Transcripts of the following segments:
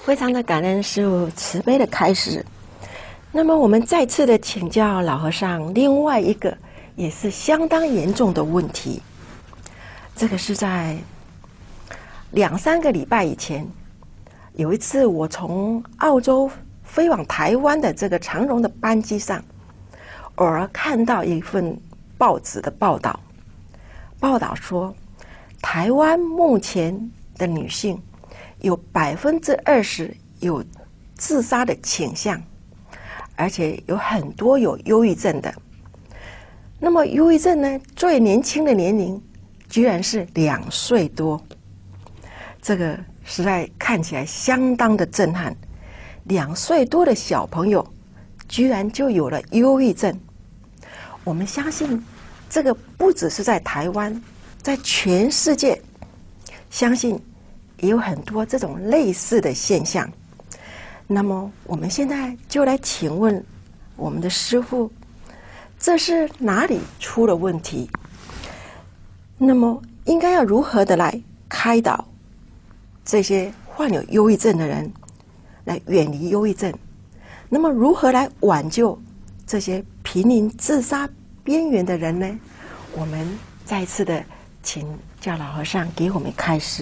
非常的感恩师父慈悲的开始。那么我们再次的请教老和尚另外一个也是相当严重的问题。这个是在2-3个礼拜以前，有一次我从澳洲飞往台湾的这个长荣的班机上，偶尔看到一份报纸的报道说，台湾目前的女性有20%有自杀的倾向，而且有很多有忧郁症的。那么忧郁症呢，最年轻的年龄居然是2岁多，这个实在看起来相当的震撼。2岁多的小朋友居然就有了忧郁症。我们相信这个不只是在台湾，在全世界相信也有很多这种类似的现象。那么我们现在就来请问我们的师父，这是哪里出了问题？那么应该要如何的来开导这些患有忧郁症的人，来远离忧郁症？那么如何来挽救这些濒临自杀边缘的人呢？我们再一次的请教老和尚给我们开示。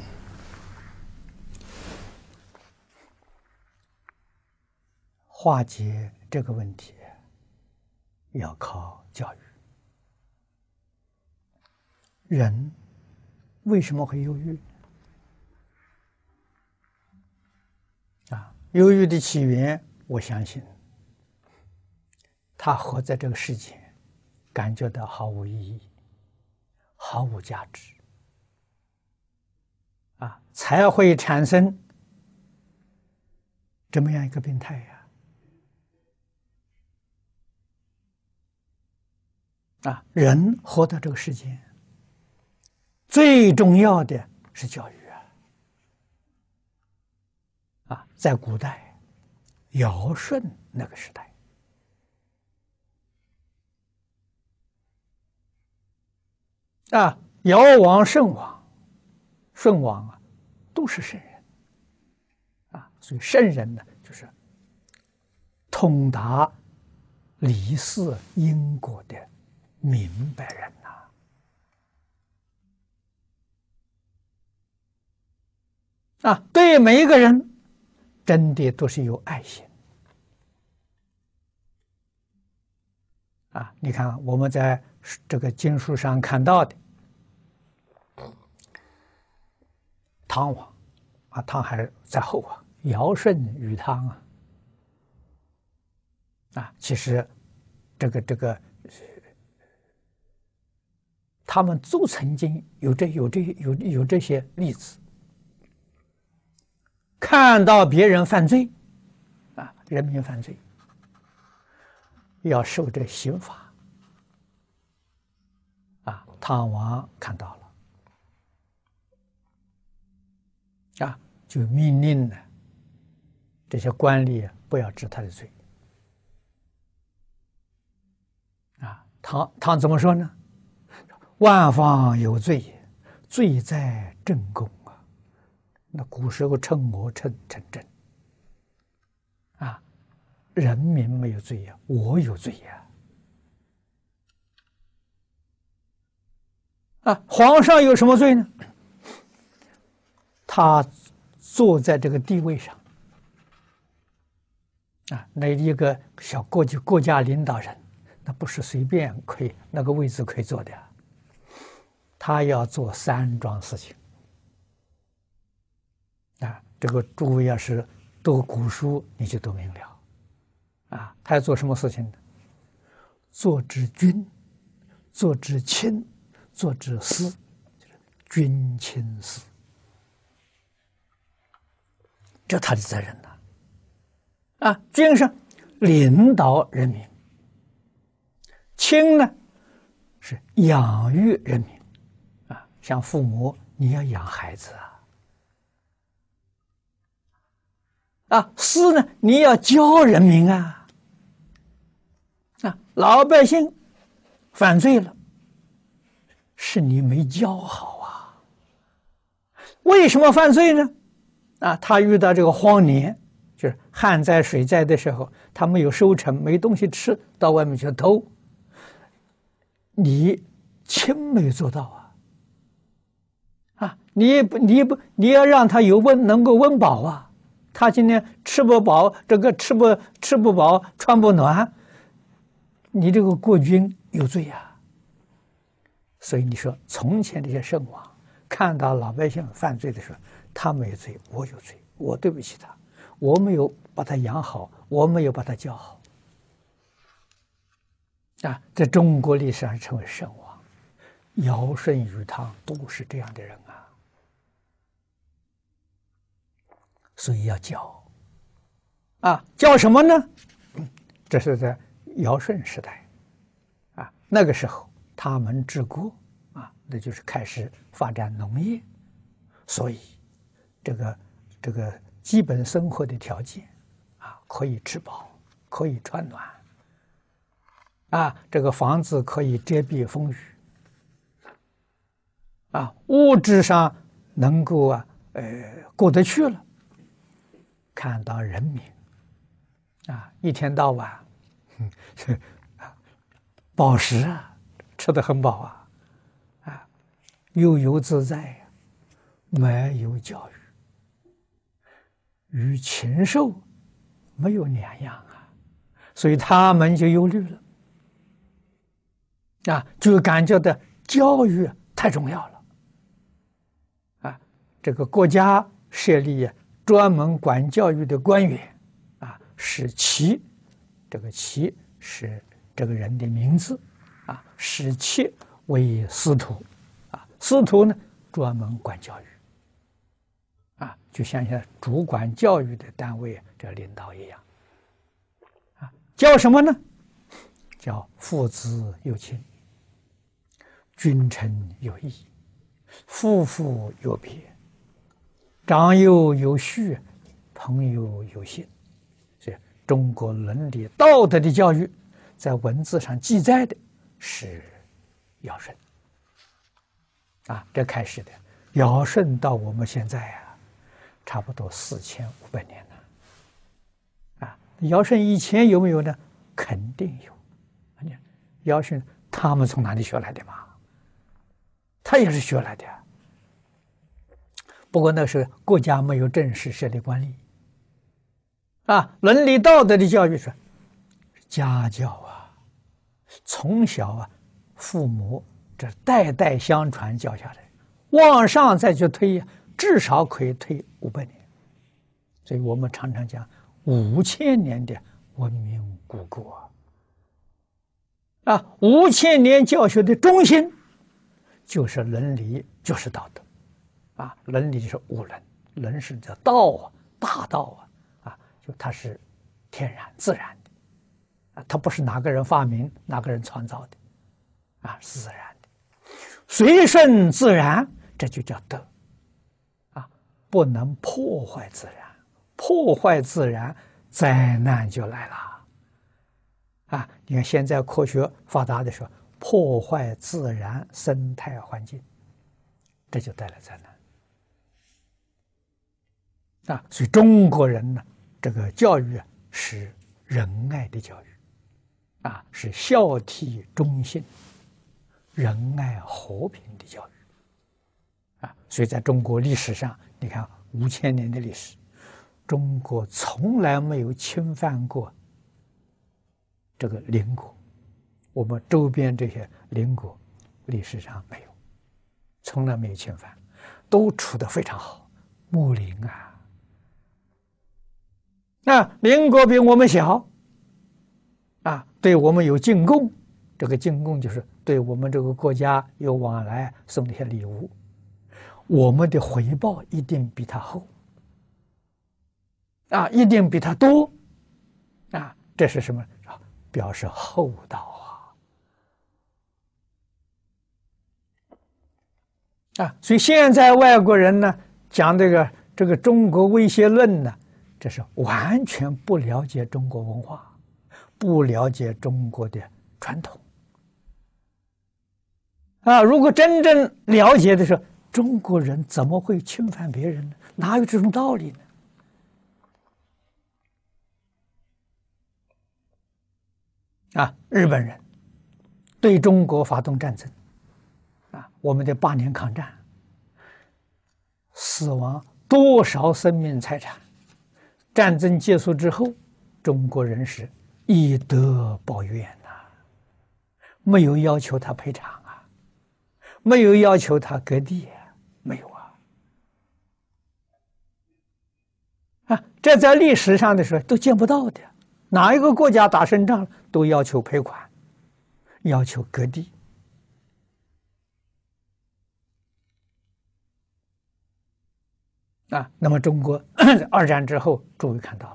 化解这个问题要靠教育。人为什么会忧郁？忧郁的起源，我相信他活在这个世界，感觉到毫无意义、毫无价值，才会产生这么样一个病态呀。人活到这个世界，最重要的是教育在古代尧舜那个时代，尧王、舜王、舜王都是圣人所以圣人呢，就是通达理事因果的明白人对每一个人真的都是有爱心你看我们在这个经书上看到的汤王汤还在后尧舜禹汤其实这个他们都曾经有这些例子，看到别人犯罪人民犯罪要受这刑罚汤王看到了就命令呢这些官吏不要治他的罪汤怎么说呢？万方有罪，罪在正宫那古时候称魔称真人民没有罪我有罪皇上有什么罪呢？他坐在这个地位上那一个小国家领导人，那不是随便可以那个位置可以坐的他要做3桩事情这个诸位要是读古书你就都明了他要做什么事情呢？做之君，做之亲，做之司，就是君亲司，这他的责任君是领导人民，亲呢是养育人民像父母你要养孩子司呢你要教人民老百姓犯罪了，是你没教好为什么犯罪呢？ 他遇到这个荒年，就是旱灾水灾的时候，他没有收成，没东西吃，到外面去偷。你亲没有做到你要让他能够温饱啊。他今天吃不饱，这个吃不饱，穿不暖，你这个国君有罪啊。所以你说，从前这些圣王看到老百姓犯罪的时候，他没罪，我有罪，我对不起他，我没有把他养好，我没有把他教好。在中国历史上称为圣王，尧舜禹汤都是这样的人啊。所以要教教什么呢？这是在尧舜时代那个时候他们治国那就是开始发展农业，所以这个基本生活的条件可以吃饱，可以穿暖这个房子可以遮蔽风雨物质上能够过得去了。看到人民一天到晚饱食吃得很饱悠游自在没有教育，与禽兽没有两样所以他们就忧虑了就感觉到教育太重要了这个国家设立专门管教育的官员使其，这个其是这个人的名字使其为司徒司徒呢专门管教育就像现在主管教育的单位这领导一样教什么呢？叫父子有亲，君臣有义，夫妇有别，长幼有序，朋友有信。所以中国伦理道德的教育在文字上记载的是尧舜这开始的。尧舜到我们现在差不多4500年了尧舜以前有没有呢？肯定有。尧舜他们从哪里学来的嘛？他也是学来的不过那时国家没有正式设立官吏伦理道德的教育是家教从小父母这代代相传教下来，往上再去推至少可以推500年。所以我们常常讲5000年的文明古国5000年教学的中心就是伦理，就是道德伦理就是无伦，伦是叫道大道就它是天然自然的它不是哪个人发明哪个人创造的是自然的，随顺自然，这就叫德不能破坏自然，破坏自然灾难就来了你看现在科学发达的时候，破坏自然生态环境，这就带来灾难所以中国人呢，这个教育是仁爱的教育是孝悌忠信仁爱和平的教育所以在中国历史上，你看5000年的历史，中国从来没有侵犯过这个邻国，我们周边这些邻国历史上没有，从来没有侵犯，都处得非常好。睦邻邻国比我们小对我们有进贡，这个进贡就是对我们这个国家有往来，送一些礼物，我们的回报一定比他厚一定比他多这是什么？表示厚道所以现在外国人呢讲这个中国威胁论呢，这是完全不了解中国文化，不了解中国的传统如果真正了解的时候， 中国人怎么会侵犯别人呢？哪有这种道理呢？日本人对中国发动战争，我们的8年抗战，死亡多少生命财产？战争结束之后，中国人是以德报怨呐，没有要求他赔偿啊，没有要求他割地啊，没有这在历史上的时候都见不到的，哪一个国家打胜仗都要求赔款，要求割地。那么中国2战之后终于看到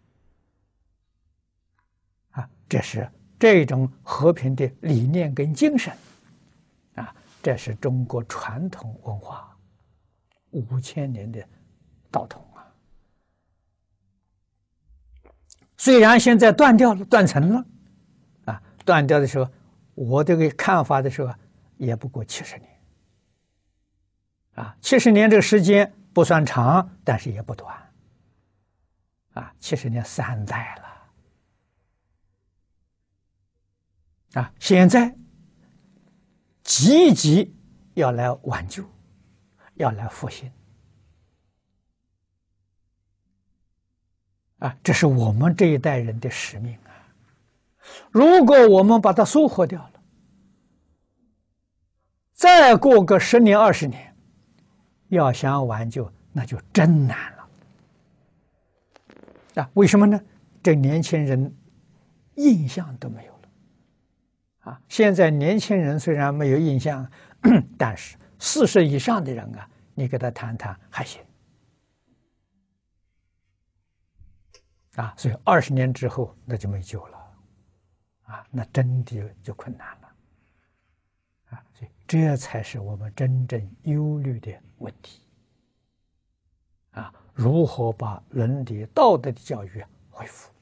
了，这是这种和平的理念跟精神，这是中国传统文化5000年的道统啊。虽然现在断掉了，断层了，断掉的时候，我这个看法的时候也不过70年，70年这个时间不算长，但是也不短，70年3代了现在积极要来挽救，要来复兴这是我们这一代人的使命如果我们把它疏忽掉了，再过个10年20年，要想挽救那就真难了为什么呢？这年轻人印象都没有了现在年轻人虽然没有印象，但是40以上的人你给他谈谈还行所以20年之后那就没救了那真的就困难了所以这才是我们真正忧虑的问题如何把伦理道德的教育恢复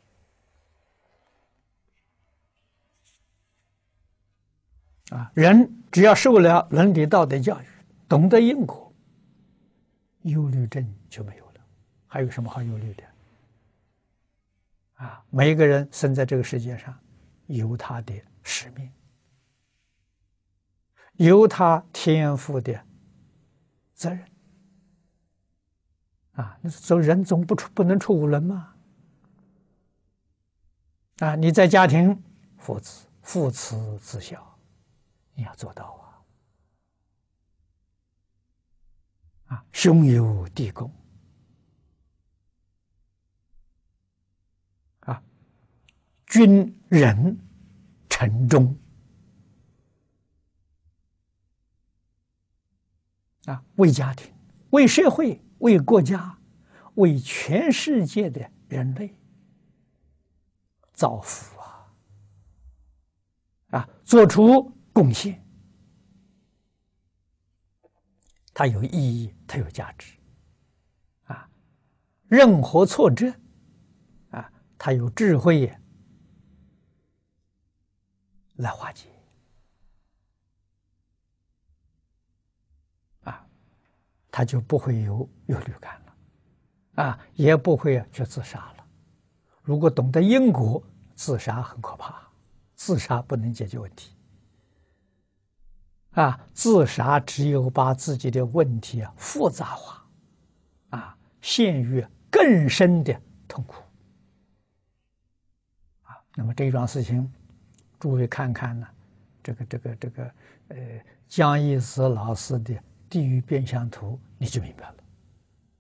人只要受了伦理道德教育，懂得因果，忧虑症就没有了。还有什么好忧虑的每一个人生在这个世界上有他的使命，有他天赋的责任那做人总不能出五伦嘛你在家庭父慈子孝，你要做到兄友弟恭君仁臣忠为家庭、为社会、为国家、为全世界的人类造福做出贡献，它有意义，它有价值任何挫折它有智慧来化解他就不会有忧虑感了也不会去自杀了。如果懂得因果，自杀很可怕，自杀不能解决问题自杀只有把自己的问题复杂化陷于更深的痛苦那么这桩事情诸位看看呢，这个江一石老师的地狱变相图你就明白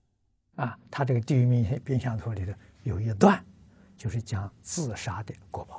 了他这个地狱变相图里头有一段就是讲自杀的果报